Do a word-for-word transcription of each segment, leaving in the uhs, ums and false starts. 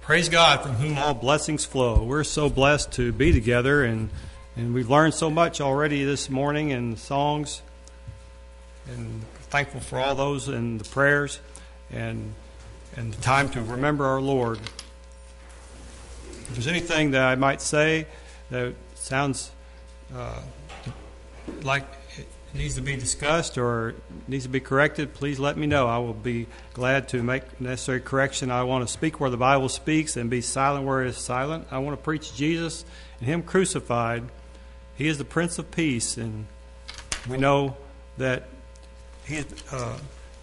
Praise God, from whom all blessings flow. We're so blessed to be together, and, and we've learned so much already this morning in songs, and thankful for all those and the prayers and and the time to remember our Lord. If there's anything that I might say that sounds uh, like it needs to be discussed or needs to be corrected, please let me know. I will be glad to make necessary correction. I want to speak where the Bible speaks and be silent where it is silent. I want to preach Jesus and Him crucified. He is the Prince of Peace, and we know that He uh,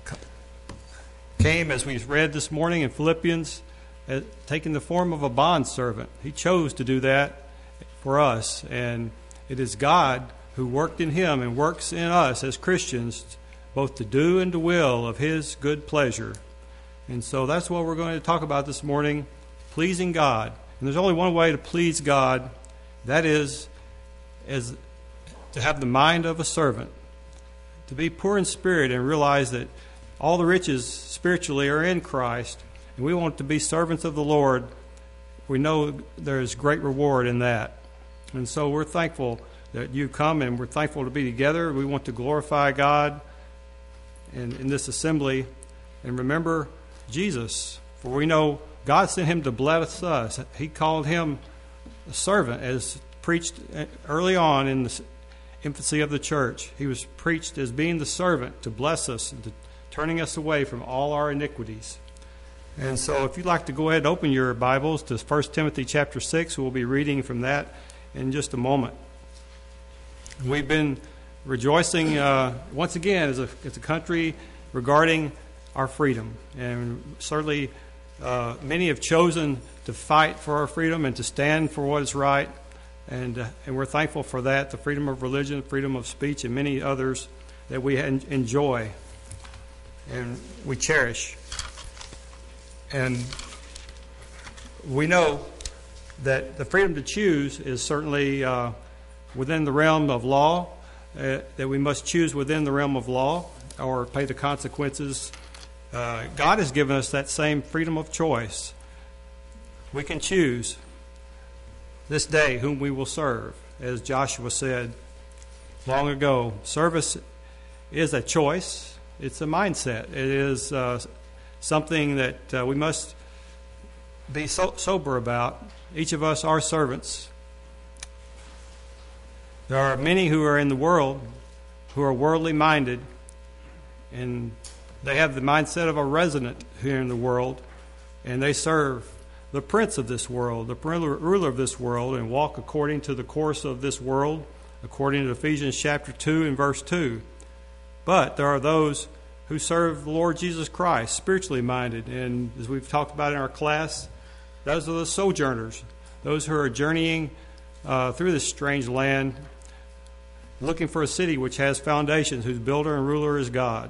came, as we read this morning in Philippians, as taking the form of a bondservant. He chose to do that for us, and it is God who worked in Him and works in us as Christians, both to do and to will of His good pleasure. And so that's what we're going to talk about this morning, pleasing God. And there's only one way to please God, that is as to have the mind of a servant, to be poor in spirit and realize that all the riches spiritually are in Christ, and we want to be servants of the Lord. We know there's great reward in that. And so we're thankful that you come, and we're thankful to be together. We want to glorify God in, in this assembly and remember Jesus, for we know God sent Him to bless us. He called Him a servant, as preached early on in the infancy of the church. He was preached as being the servant to bless us and to turning us away from all our iniquities. And so if you'd like to go ahead and open your Bibles to First Timothy chapter six, we'll be reading from that in just a moment. We've been rejoicing uh, once again as a, as a country regarding our freedom. And certainly uh, many have chosen to fight for our freedom and to stand for what is right. And, uh, and we're thankful for that, the freedom of religion, freedom of speech, and many others that we en- enjoy and we cherish. And we know that the freedom to choose is certainly uh, within the realm of law, uh, that we must choose within the realm of law or pay the consequences. Uh, God has given us that same freedom of choice. We can choose this day whom we will serve. As Joshua said long ago, service is a choice. It's a mindset. It is uh, something that uh, we must be so- sober about. Each of us are servants. There are many who are in the world who are worldly minded, and they have the mindset of a resident here in the world, and they serve the prince of this world, the ruler of this world, and walk according to the course of this world, according to Ephesians chapter two and verse two. But there are those who serve the Lord Jesus Christ, spiritually minded, and as we've talked about in our class, those are the sojourners, those who are journeying uh, through this strange land, looking for a city which has foundations, whose builder and ruler is God.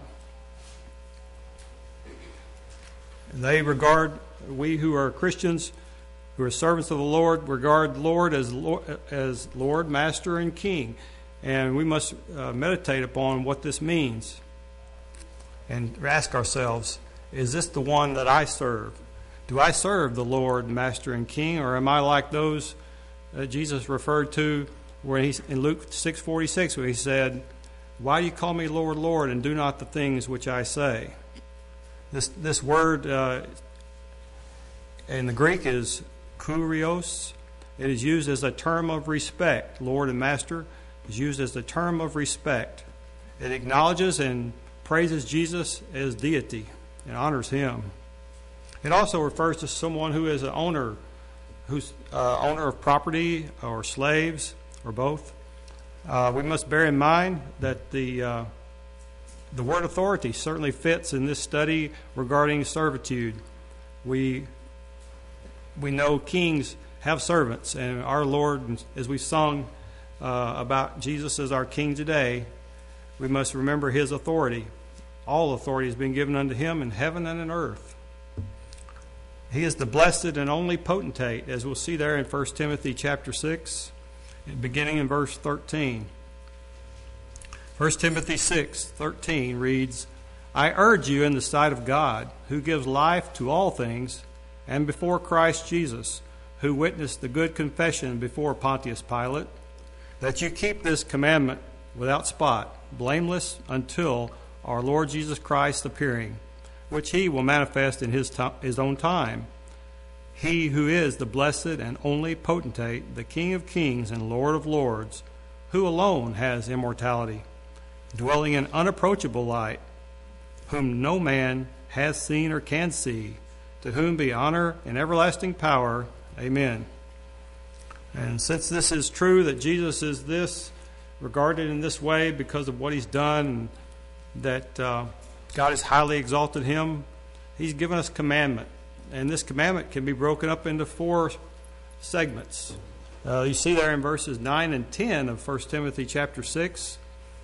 They regard, we who are Christians, who are servants of the Lord, regard the Lord as Lord, as Lord, Master, and King. And we must uh, meditate upon what this means and ask ourselves, is this the one that I serve? Do I serve the Lord, Master, and King, or am I like those that Jesus referred to where he, in Luke six forty-six, where He said, "Why do you call me Lord, Lord, and do not the things which I say?" This this word uh, in the Greek is kurios. It is used as a term of respect. Lord and Master is used as a term of respect. It acknowledges and praises Jesus as deity and honors Him. It also refers to someone who is an owner, who's uh, owner of property or slaves or both. Uh, we must bear in mind that the uh, the word authority certainly fits in this study regarding servitude. We we know kings have servants, and our Lord, as we sung uh, about Jesus as our King today, we must remember His authority. All authority has been given unto Him in heaven and in earth. He is the blessed and only potentate, as we'll see there in First Timothy chapter six, beginning in verse thirteen. First Timothy six thirteen reads, "I urge you in the sight of God, who gives life to all things, and before Christ Jesus, who witnessed the good confession before Pontius Pilate, that you keep this commandment without spot, blameless until our Lord Jesus Christ appearing, which he will manifest in his, to- his own time. He who is the blessed and only potentate, the King of kings and Lord of lords, who alone has immortality, dwelling in unapproachable light, whom no man has seen or can see, to whom be honor and everlasting power. Amen. And since this is true, that Jesus is this, regarded in this way because of what he's done, and that uh, God has highly exalted him, he's given us commandment. And this commandment can be broken up into four segments. Uh, you see there in verses nine and ten of First Timothy chapter six,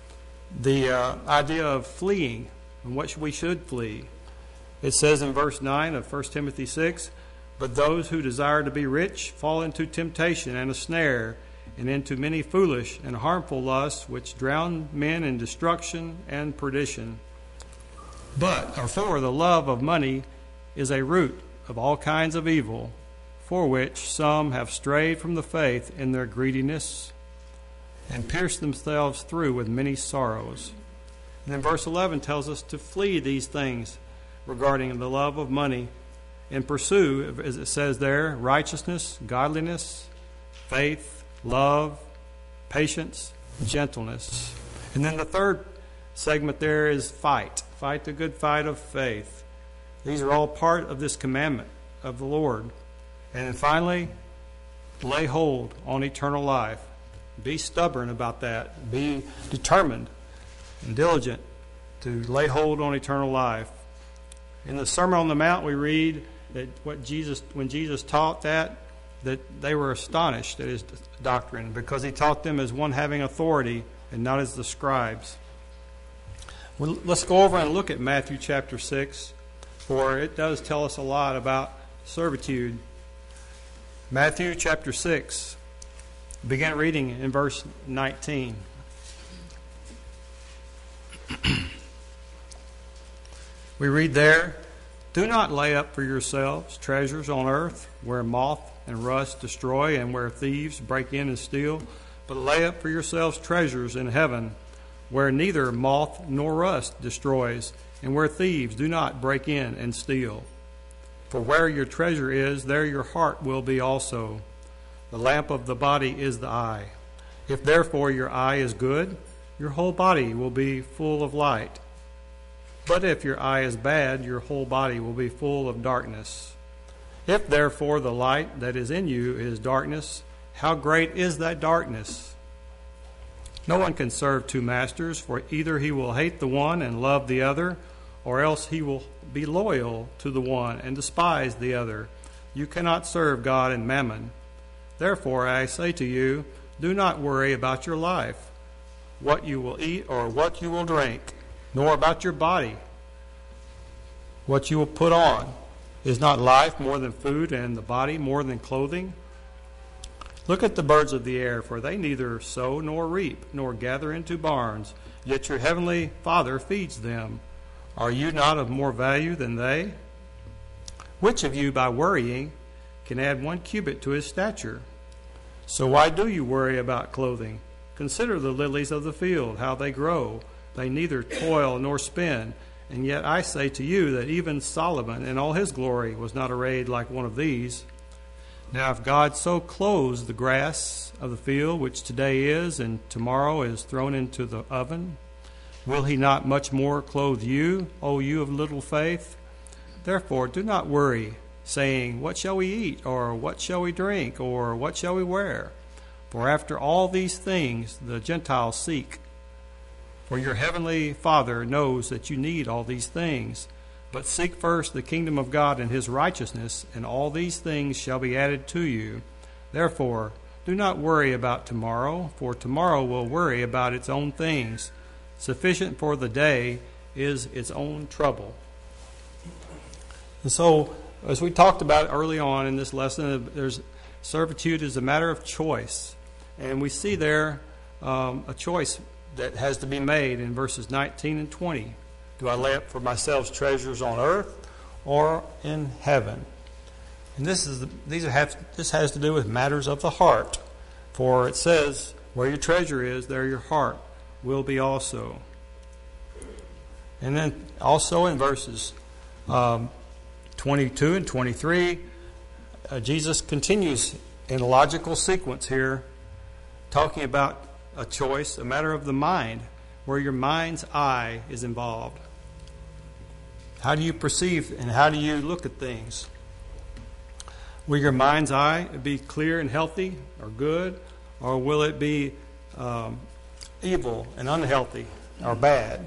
the uh, idea of fleeing and what we should flee. It says in verse nine of First Timothy six, but those who desire to be rich fall into temptation and a snare, and into many foolish and harmful lusts, which drown men in destruction and perdition. But, or for the love of money is a root of all kinds of evil, for which some have strayed from the faith in their greediness, and pierced themselves through with many sorrows. And then verse eleven tells us to flee these things regarding the love of money, and pursue, as it says there, righteousness, godliness, faith, love, patience, gentleness. And then the third segment there is fight. Fight the good fight of faith. These are all part of this commandment of the Lord. And then finally, lay hold on eternal life. Be stubborn about that. Be determined and diligent to lay hold on eternal life. In the Sermon on the Mount, we read that what Jesus, when Jesus taught that, that they were astonished at his doctrine, because he taught them as one having authority and not as the scribes. Well, let's go over and look at Matthew chapter six, for it does tell us a lot about servitude. Matthew chapter six, begin reading in verse nineteen. We read there, do not lay up for yourselves treasures on earth, where moth and rust destroy, and where thieves break in and steal, but lay up for yourselves treasures in heaven, where neither moth nor rust destroys, and where thieves do not break in and steal. For where your treasure is, there your heart will be also. The lamp of the body is the eye. If therefore your eye is good, your whole body will be full of light. But if your eye is bad, your whole body will be full of darkness. If therefore the light that is in you is darkness, how great is that darkness? No one can serve two masters, for either he will hate the one and love the other, or else he will be loyal to the one and despise the other. You cannot serve God and mammon. Therefore I say to you, do not worry about your life, what you will eat or what you will drink, nor about your body, what you will put on. Is not life more than food, and the body more than clothing? Look at the birds of the air, for they neither sow nor reap, nor gather into barns, yet your heavenly Father feeds them. Are you not of more value than they? Which of you, by worrying, can add one cubit to his stature? So why do you worry about clothing? Consider the lilies of the field, how they grow. They neither toil nor spin. And yet I say to you that even Solomon in all his glory was not arrayed like one of these. Now if God so clothes the grass of the field, which today is and tomorrow is thrown into the oven, will he not much more clothe you, O you of little faith? Therefore do not worry, saying, what shall we eat, or what shall we drink, or what shall we wear? For after all these things the Gentiles seek. For your heavenly Father knows that you need all these things. But seek first the kingdom of God and his righteousness, and all these things shall be added to you. Therefore, do not worry about tomorrow, for tomorrow will worry about its own things. Sufficient for the day is its own trouble. And so, as we talked about early on in this lesson, there's servitude is a matter of choice. And we see there um, a choice that has to be made in verses nineteen and twenty. Do I lay up for myself treasures on earth or in heaven? And this is the, these are have this has to do with matters of the heart. For it says, where your treasure is, there your heart will be also. And then also in verses um, twenty-two and twenty-three, uh, Jesus continues in a logical sequence here, talking about a choice, a matter of the mind, where your mind's eye is involved. How do you perceive and how do you look at things? Will your mind's eye be clear and healthy or good, or will it be um, evil and unhealthy or bad?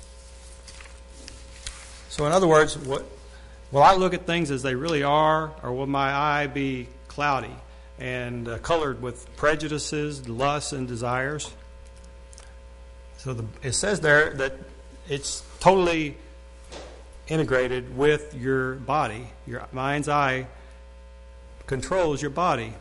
So in other words, what, will I look at things as they really are, or will my eye be cloudy and uh, colored with prejudices, lusts, and desires? So the, it says there that it's totally integrated with your body. Your mind's eye controls your body.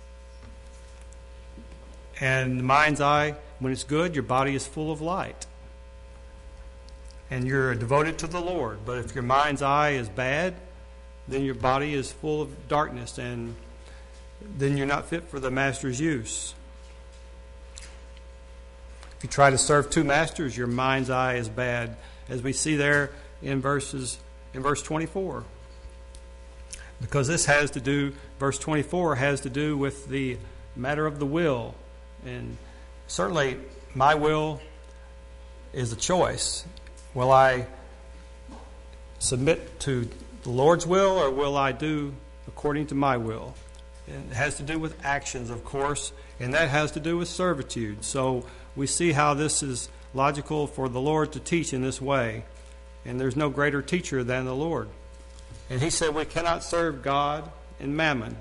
And the mind's eye, when it's good, your body is full of light. And you're devoted to the Lord. But if your mind's eye is bad, then your body is full of darkness, and then you're not fit for the master's use. If you try to serve two masters, your mind's eye is bad, as we see there in verses in verse twenty-four. Because this has to do, verse twenty-four has to do with the matter of the will. And certainly my will is a choice. Will I submit to the Lord's will, or will I do according to my will? And it has to do with actions, of course, and that has to do with servitude. So we see how this is logical for the Lord to teach in this way. And there's no greater teacher than the Lord. And he said we cannot serve God and mammon.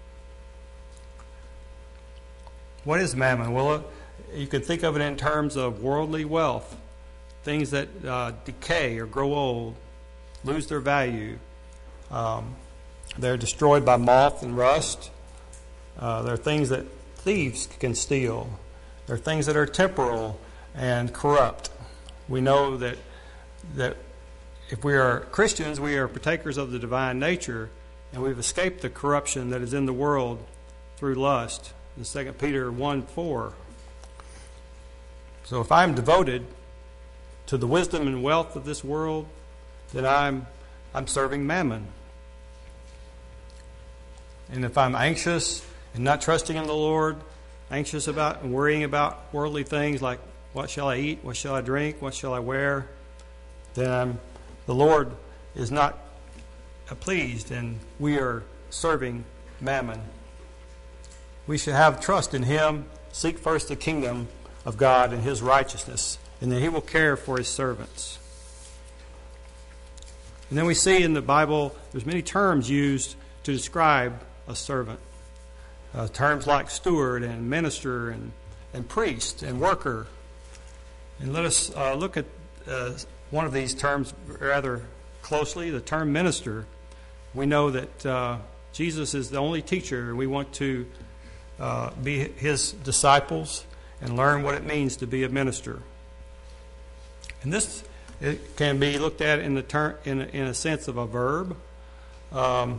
What is mammon? Well, you can think of it in terms of worldly wealth. Things that uh, decay or grow old, lose their value. Um, they're destroyed by moth and rust. Uh, they're things that thieves can steal. They're things that are temporal and corrupt. We know that that if we are Christians, we are partakers of the divine nature, and we've escaped the corruption that is in the world through lust. In Second Peter one four. So if I'm devoted to the wisdom and wealth of this world, then I'm I'm serving mammon. And if I'm anxious and not trusting in the Lord, anxious about and worrying about worldly things like what shall I eat, what shall I drink, what shall I wear, then I'm, the Lord is not pleased, and we are serving mammon. We should have trust in Him, seek first the kingdom of God and His righteousness, and then He will care for His servants. And then we see in the Bible there's many terms used to describe a servant. Uh, terms like steward and minister and, and priest and worker. And let us uh, look at uh, one of these terms rather closely, the term minister. We know that uh, Jesus is the only teacher, and we want to uh, be His disciples and learn what it means to be a minister. And this it can be looked at in the ter- in, a, in a sense of a verb. Um,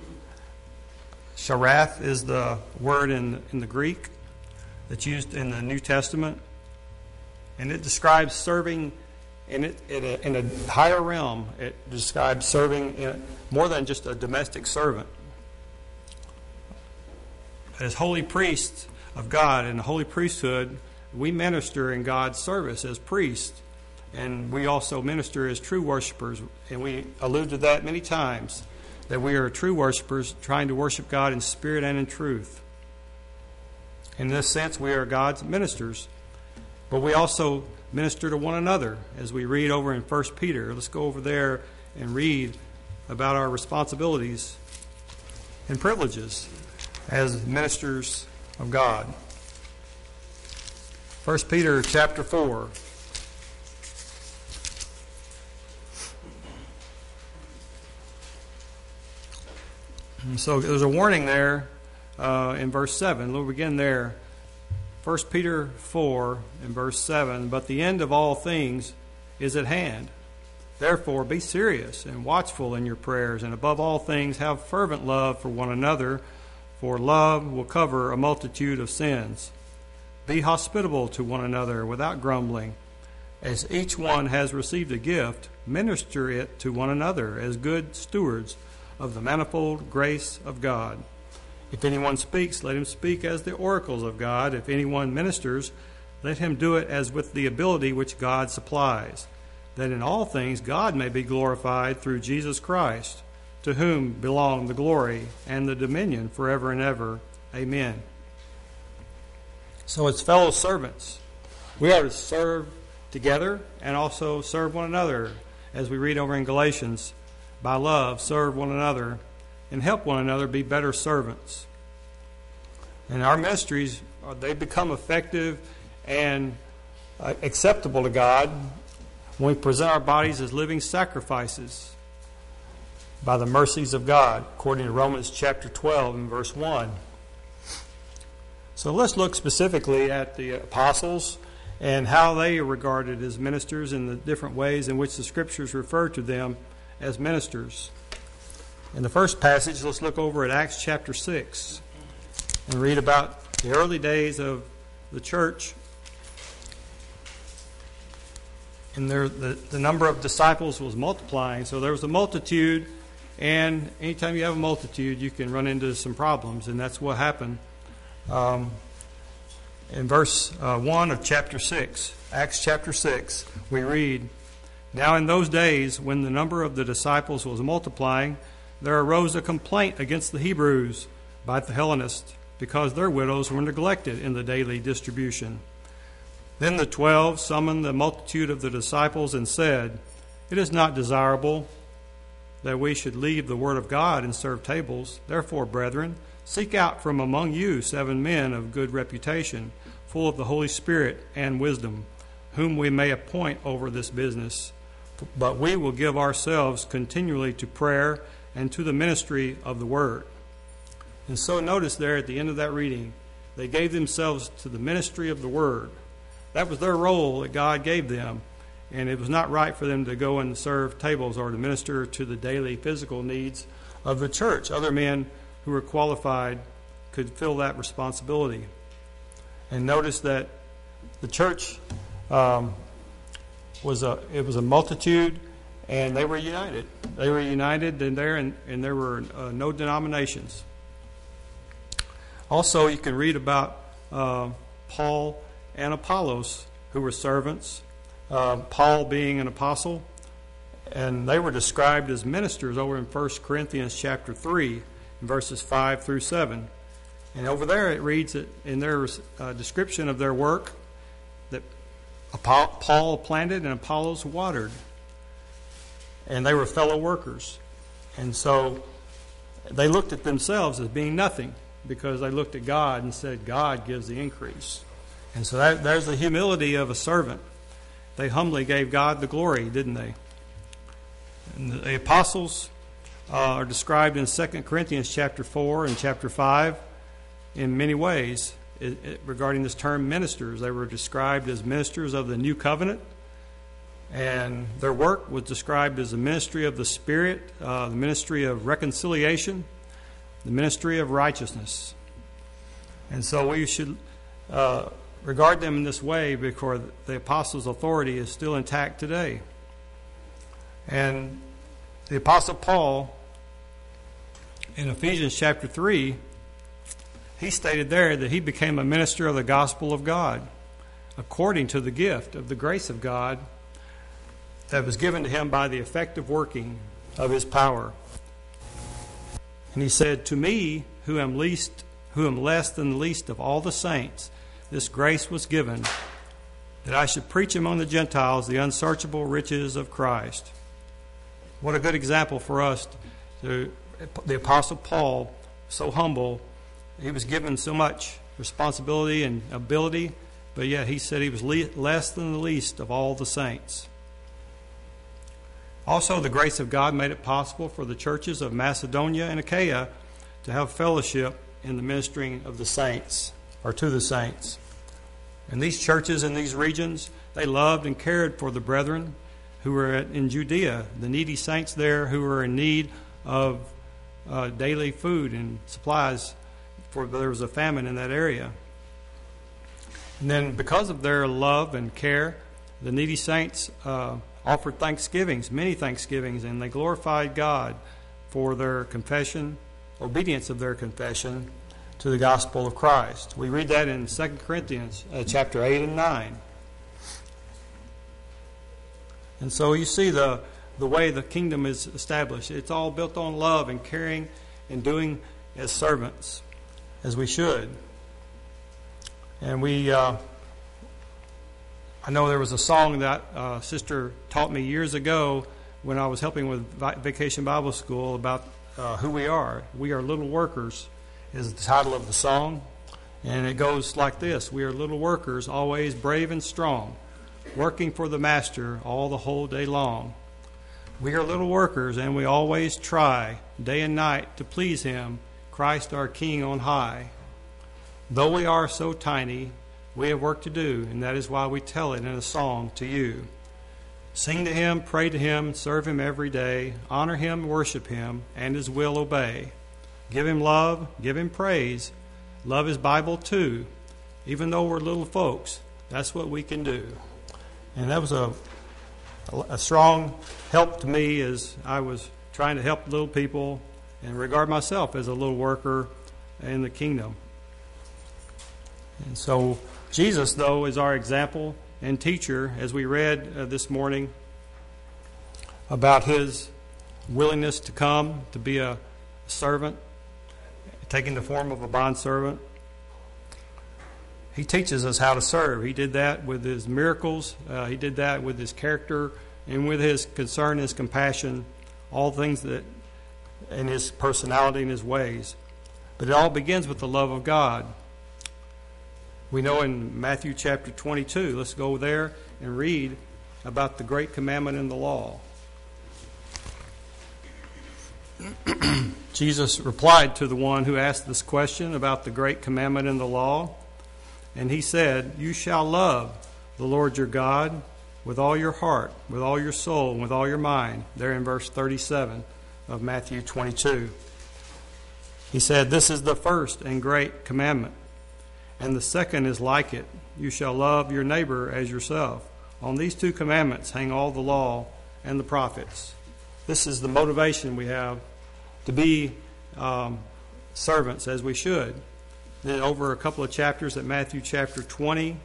Sharath is the word in in the Greek that's used in the New Testament, and it describes serving in it in a, in a higher realm. It describes serving in more than just a domestic servant. As holy priests of God in the holy priesthood, we minister in God's service as priests, and we also minister as true worshipers. And we allude to that many times, that we are true worshipers trying to worship God in spirit and in truth. In this sense, we are God's ministers. But we also minister to one another, as we read over in First Peter. Let's go over there and read about our responsibilities and privileges as ministers of God. First Peter chapter four. And so there's a warning there uh, in verse seven. We'll begin there. First Peter four and verse seven. But the end of all things is at hand. Therefore, be serious and watchful in your prayers, and above all things, have fervent love for one another, for love will cover a multitude of sins. Be hospitable to one another without grumbling. As each one has received a gift, minister it to one another as good stewards of the manifold grace of God. If anyone speaks, let him speak as the oracles of God. If anyone ministers, let him do it as with the ability which God supplies, that in all things God may be glorified through Jesus Christ, to whom belong the glory and the dominion forever and ever. Amen. So as fellow servants, we are to serve together and also serve one another, as we read over in Galatians. By love, serve one another and help one another be better servants. And our ministries, they become effective and acceptable to God when we present our bodies as living sacrifices by the mercies of God, according to Romans chapter twelve and verse one. So let's look specifically at the apostles and how they are regarded as ministers and the different ways in which the Scriptures refer to them as ministers. In the first passage, let's look over at Acts chapter six and read about the early days of the church. And there, the, the number of disciples was multiplying, so there was a multitude, and anytime you have a multitude, you can run into some problems, and that's what happened. Um, in verse uh, one of chapter six, Acts chapter six, we read, "Now in those days, when the number of the disciples was multiplying, there arose a complaint against the Hebrews by the Hellenists, because their widows were neglected in the daily distribution. Then the twelve summoned the multitude of the disciples and said, 'It is not desirable that we should leave the word of God and serve tables. Therefore, brethren, seek out from among you seven men of good reputation, full of the Holy Spirit and wisdom, whom we may appoint over this business. But we will give ourselves continually to prayer and to the ministry of the word.'" And so notice there at the end of that reading, they gave themselves to the ministry of the word. That was their role that God gave them. And it was not right for them to go and serve tables or to minister to the daily physical needs of the church. Other men who were qualified could fill that responsibility. And notice that the church um, was a it was a multitude, and they were united. They were united, and there and, and there were uh, no denominations. Also, you can read about uh, Paul and Apollos, who were servants. Uh, Paul being an apostle, and they were described as ministers over in First Corinthians chapter three, verses five through seven. And over there it reads that in their uh, description of their work that Paul planted and Apollos watered, and they were fellow workers. And so they looked at themselves as being nothing, because they looked at God and said, God gives the increase. And so that, there's the humility of a servant. They humbly gave God the glory, didn't they? And the, the apostles uh, are described in Second Corinthians chapter four and chapter five in many ways it, it, regarding this term ministers. They were described as ministers of the new covenant, and their work was described as the ministry of the Spirit, uh, the ministry of reconciliation, the ministry of righteousness. And so we should uh, regard them in this way, because the apostles' authority is still intact today. And the Apostle Paul, in Ephesians chapter three, he stated there that he became a minister of the gospel of God, according to the gift of the grace of God that was given to him by the effective working of his power. And he said, "To me, who am least, who am less than the least of all the saints, this grace was given, that I should preach among the Gentiles the unsearchable riches of Christ." What a good example for us. To, the Apostle Paul, so humble, he was given so much responsibility and ability, but yet he said he was le- less than the least of all the saints. Also, the grace of God made it possible for the churches of Macedonia and Achaia to have fellowship in the ministering of the saints, or to the saints. And these churches in these regions, they loved and cared for the brethren who were in Judea, the needy saints there who were in need of uh, daily food and supplies, for there was a famine in that area. And then because of their love and care, the needy saints uh, offered thanksgivings, many thanksgivings, and they glorified God for their confession, obedience of their confession to the gospel of Christ. We read that in Second Corinthians uh, chapter eight and nine. And so you see the, the way the kingdom is established. It's all built on love and caring and doing as servants, as we should. And we, uh, I know there was a song that uh, Sister taught me years ago when I was helping with Vacation Bible School about uh, who we are. We are little workers is the title of the song. And it goes like this: we are little workers, always brave and strong, working for the Master all the whole day long. We are little workers, and we always try, day and night, to please Him, Christ our King on high. Though we are so tiny, we have work to do, and that is why we tell it in a song to you. Sing to Him, pray to Him, serve Him every day, honor Him, worship Him, and His will obey. Give Him love, give Him praise, love His Bible too. Even though we're little folks, that's what we can do. And that was a, a strong help to me as I was trying to help little people and regard myself as a little worker in the kingdom. And so Jesus, though, is our example and teacher, as we read uh, this morning about His willingness to come, to be a servant, taking the form of a bondservant. He teaches us how to serve. He did that with His miracles. Uh, he did that with His character and with His concern, His compassion, all things that in His personality and His ways. But it all begins with the love of God. We know in Matthew chapter twenty-two, let's go there and read about the great commandment in the law. Jesus replied to the one who asked this question about the great commandment in the law, and He said, "You shall love the Lord your God with all your heart, with all your soul, and with all your mind." There in verse thirty-seven of Matthew twenty-two. He said, "This is the first and great commandment. And the second is like it. You shall love your neighbor as yourself. On these two commandments hang all the law and the prophets." This is the motivation we have to be um, servants as we should. Then over a couple of chapters at Matthew chapter twenty,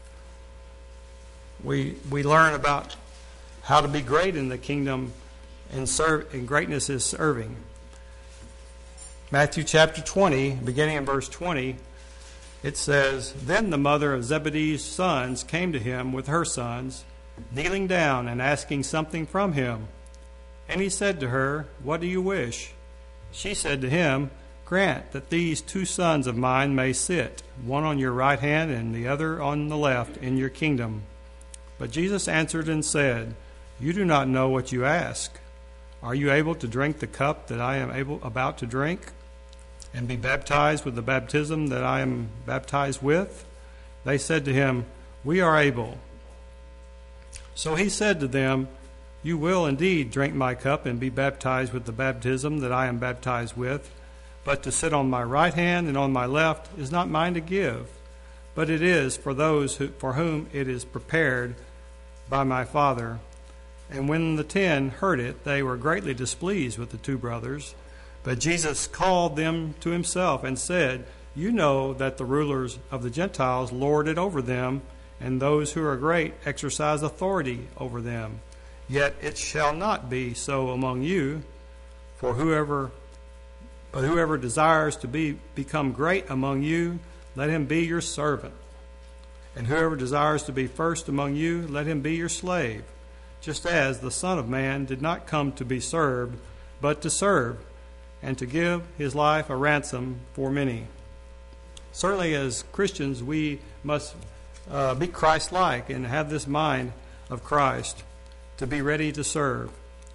we we learn about how to be great in the kingdom, and serve. And greatness is serving. Matthew chapter twenty, beginning in verse twenty. It says, "Then the mother of Zebedee's sons came to Him with her sons, kneeling down and asking something from Him. And He said to her, 'What do you wish?' She said to Him, 'Grant that these two sons of mine may sit, one on your right hand and the other on the left, in your kingdom.' But Jesus answered and said, 'You do not know what you ask. Are you able to drink the cup that I am able about to drink, and be baptized with the baptism that I am baptized with?' They said to Him, 'We are able.' So He said to them, 'You will indeed drink my cup and be baptized with the baptism that I am baptized with. But to sit on my right hand and on my left is not mine to give, but it is for those who, for whom it is prepared by my Father.' And when the ten heard it, they were greatly displeased with the two brothers. But Jesus called them to Himself and said, 'You know that the rulers of the Gentiles lord it over them, and those who are great exercise authority over them. Yet it shall not be so among you. For whoever, but whoever desires to be become great among you, let him be your servant. And whoever desires to be first among you, let him be your slave. Just as the Son of Man did not come to be served, but to serve, and to give His life a ransom for many." Certainly as Christians, we must uh, be Christ-like and have this mind of Christ, to be ready to serve.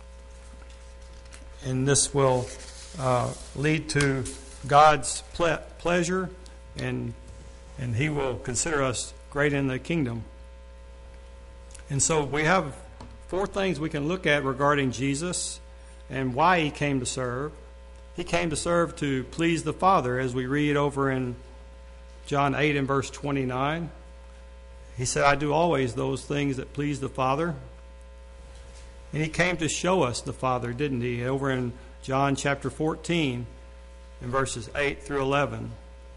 And this will uh, lead to God's ple- pleasure, and and He will consider us great in the kingdom. And so we have four things we can look at regarding Jesus and why he came to serve. He came to serve to please the Father, as we read over in John eight and verse twenty-nine. He said, I do always those things that please the Father. And he came to show us the Father, didn't he? Over in John chapter fourteen, in verses eight through eleven.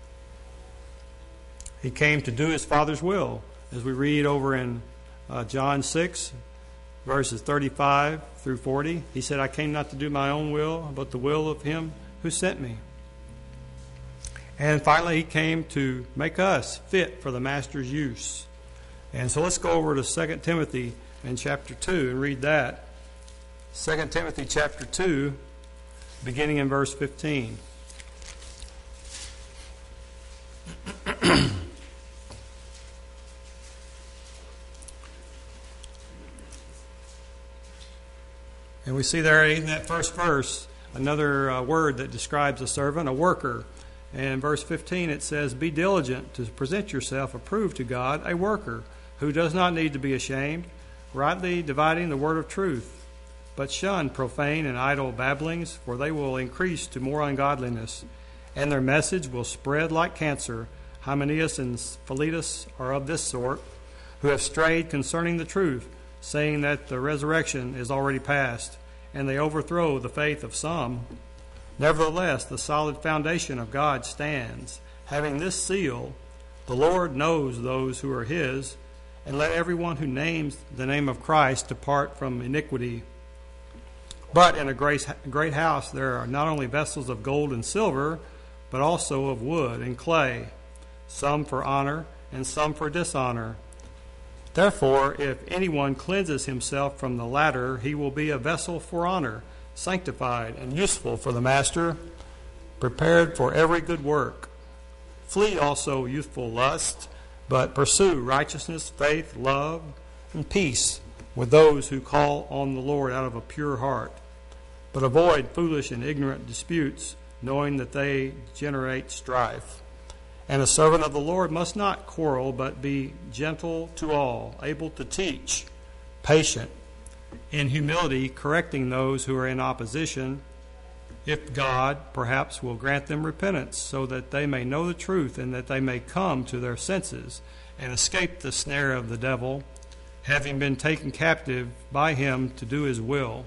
He came to do his Father's will, as we read over in uh, John six, verses thirty-five through forty. He said, I came not to do my own will, but the will of him who sent me. And finally, he came to make us fit for the Master's use. And so let's go over to Second Timothy in chapter two and read that. Second Timothy chapter two, beginning in verse fifteen. And we see there in that first verse another uh, word that describes a servant, a worker. And in verse fifteen it says, be diligent to present yourself approved to God, a worker who does not need to be ashamed, rightly dividing the word of truth. But shun profane and idle babblings, for they will increase to more ungodliness, and their message will spread like cancer. Hymenaeus and Philetus are of this sort, who have strayed concerning the truth, saying that the resurrection is already past, and they overthrow the faith of some. Nevertheless, the solid foundation of God stands, having this seal, the Lord knows those who are his, and let everyone who names the name of Christ depart from iniquity. But in a great, great house there are not only vessels of gold and silver, but also of wood and clay, some for honor and some for dishonor. Therefore, if anyone cleanses himself from the latter, he will be a vessel for honor, sanctified and useful for the master, prepared for every good work. Flee also youthful lust, but pursue righteousness, faith, love, and peace with those who call on the Lord out of a pure heart. But avoid foolish and ignorant disputes, knowing that they generate strife. And a servant of the Lord must not quarrel, but be gentle to all, able to teach, patient, in humility correcting those who are in opposition, if God perhaps will grant them repentance, so that they may know the truth and that they may come to their senses and escape the snare of the devil, having been taken captive by him to do his will.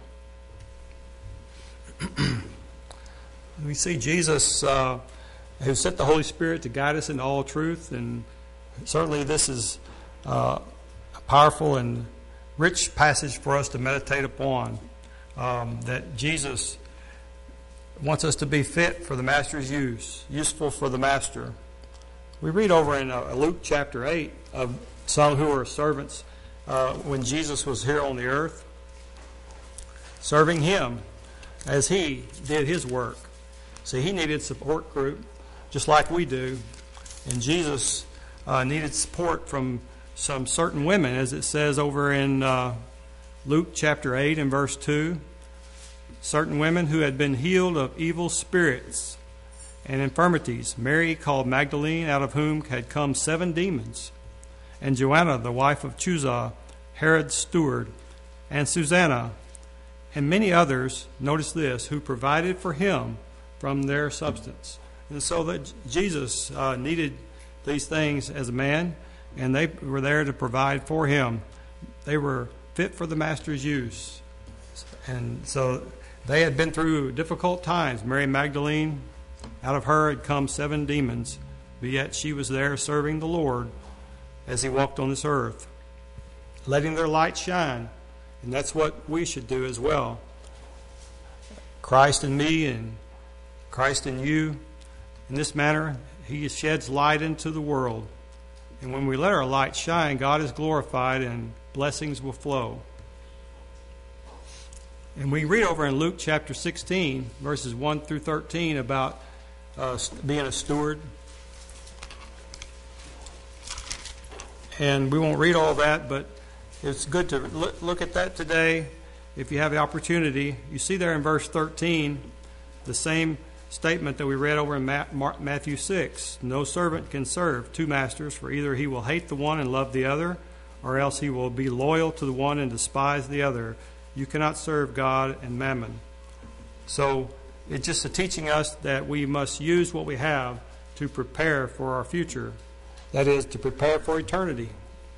We see Jesus uh, who sent the Holy Spirit to guide us into all truth, and certainly this is uh, a powerful and rich passage for us to meditate upon, um, that Jesus wants us to be fit for the Master's use, useful for the Master. We read over in uh, Luke chapter eight of some who were servants uh, when Jesus was here on the earth, serving him as he did his work. See, he needed support group just like we do, and Jesus uh, needed support from some certain women, as it says over in uh, Luke chapter eight and verse two. Certain women who had been healed of evil spirits and infirmities. Mary called Magdalene, out of whom had come seven demons, and Joanna, the wife of Chuza, Herod's steward, and Susanna, and many others, notice this, who provided for him from their substance. And so that Jesus uh, needed these things as a man, and they were there to provide for him. They were fit for the Master's use. And so they had been through difficult times. Mary Magdalene, out of her had come seven demons, but yet she was there serving the Lord as he walked on this earth, letting their light shine. And that's what we should do as well. Christ in me and Christ in you. In this manner, he sheds light into the world. And when we let our light shine, God is glorified and blessings will flow. And we read over in Luke chapter sixteen, verses one through thirteen, about uh, being a steward. And we won't read all that, but it's good to look at that today if you have the opportunity. You see there in verse thirteen the same statement that we read over in Matthew six. No servant can serve two masters, for either he will hate the one and love the other, or else he will be loyal to the one and despise the other. You cannot serve God and mammon. So it's just a teaching us that we must use what we have to prepare for our future. That is, to prepare for eternity.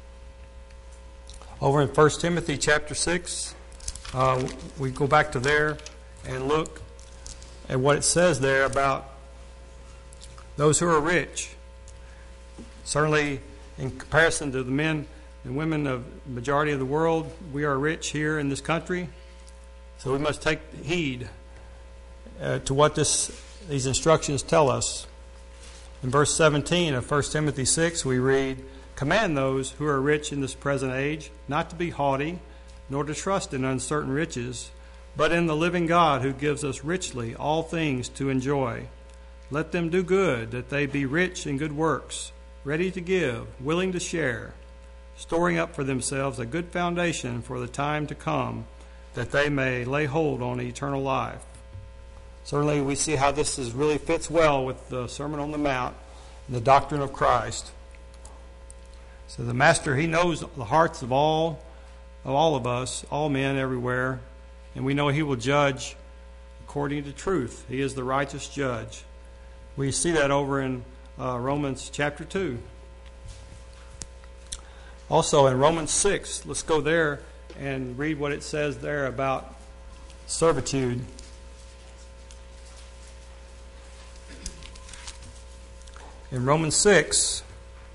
Over in First Timothy chapter six, uh, we go back to there and look at what it says there about those who are rich. Certainly, in comparison to the men and women of the majority of the world, we are rich here in this country. So we must take heed uh, to what this these instructions tell us. In verse seventeen of First Timothy six, we read, "Command those who are rich in this present age not to be haughty, nor to trust in uncertain riches, but in the living God who gives us richly all things to enjoy. Let them do good, that they be rich in good works, ready to give, willing to share, storing up for themselves a good foundation for the time to come, that they may lay hold on eternal life." Certainly we see how this is really fits well with the Sermon on the Mount and the doctrine of Christ. So the Master, he knows the hearts of all of all of us, all men everywhere, and we know he will judge according to truth. He is the righteous judge. We see that over in uh, Romans chapter two. Also in Romans six, let's go there and read what it says there about servitude. In Romans six,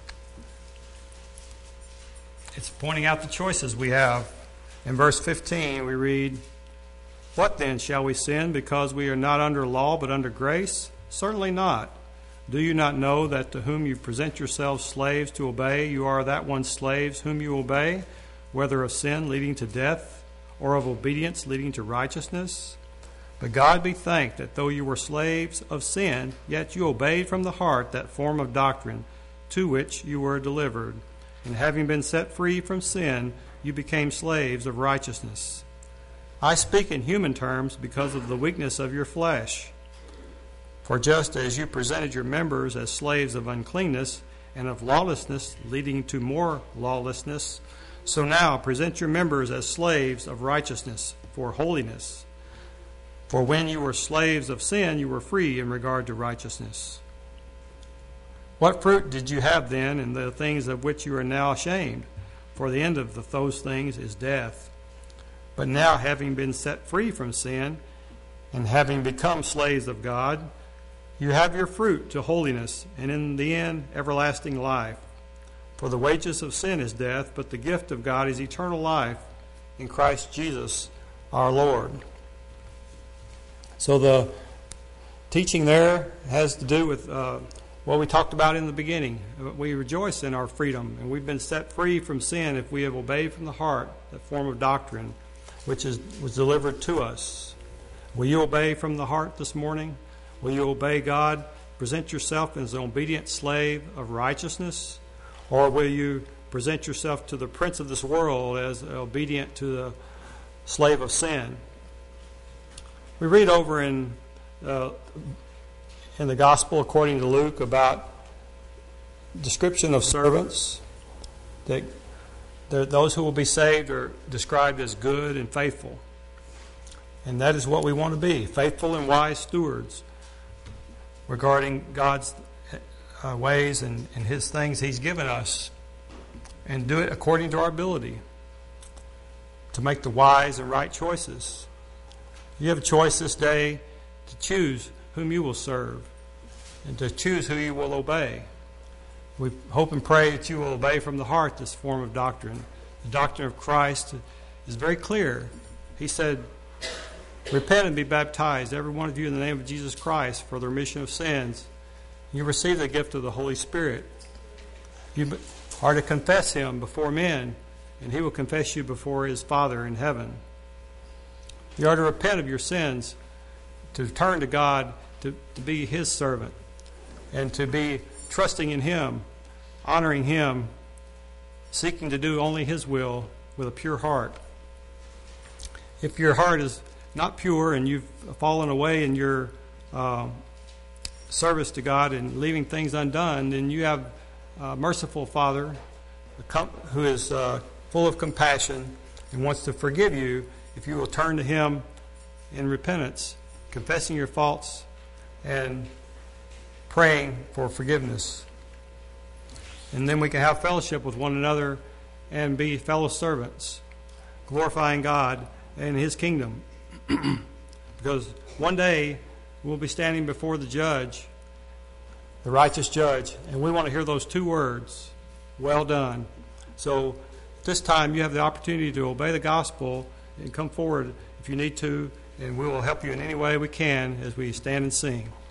it's pointing out the choices we have. In verse fifteen, we read, "What then, shall we sin because we are not under law but under grace? Certainly not. Do you not know that to whom you present yourselves slaves to obey, you are that one's slaves whom you obey, whether of sin leading to death or of obedience leading to righteousness? But God be thanked that though you were slaves of sin, yet you obeyed from the heart that form of doctrine to which you were delivered. And having been set free from sin, you became slaves of righteousness. I speak in human terms because of the weakness of your flesh. For just as you presented your members as slaves of uncleanness and of lawlessness leading to more lawlessness, so now present your members as slaves of righteousness for holiness. For when you were slaves of sin, you were free in regard to righteousness. What fruit did you have then in the things of which you are now ashamed? For the end of the, those things is death. But now, having been set free from sin and having become slaves of God, you have your fruit to holiness, and in the end, everlasting life. For the wages of sin is death, but the gift of God is eternal life in Christ Jesus our Lord." So the teaching there has to do with uh, what we talked about in the beginning. We rejoice in our freedom, and we've been set free from sin if we have obeyed from the heart that form of doctrine which is was delivered to us. Will you obey from the heart this morning? Will you obey God? Present yourself as an obedient slave of righteousness? Or will you present yourself to the prince of this world as obedient to the slave of sin? We read over in uh, in the Gospel according to Luke about description of servants, that those who will be saved are described as good and faithful. And that is what we want to be, faithful and wise stewards regarding God's uh, ways and, and His things He's given us, and do it according to our ability to make the wise and right choices. You have a choice this day to choose whom you will serve and to choose who you will obey. We hope and pray that you will obey from the heart this form of doctrine. The doctrine of Christ is very clear. He said, "Repent and be baptized, every one of you, in the name of Jesus Christ for the remission of sins. You receive the gift of the Holy Spirit. You are to confess Him before men, and He will confess you before His Father in heaven. You are to repent of your sins, to turn to God, to, to be His servant, and to be trusting in Him, honoring Him, seeking to do only His will with a pure heart. If your heart is not pure and you've fallen away in your uh, service to God and leaving things undone, then you have a merciful Father who is uh, full of compassion and wants to forgive you if you will turn to Him in repentance, confessing your faults and praying for forgiveness. And then we can have fellowship with one another and be fellow servants, glorifying God and His kingdom. Because one day we'll be standing before the judge, the righteous judge, and we want to hear those two words, well done. So this time you have the opportunity to obey the gospel and come forward if you need to, and we will help you in any way we can as we stand and sing.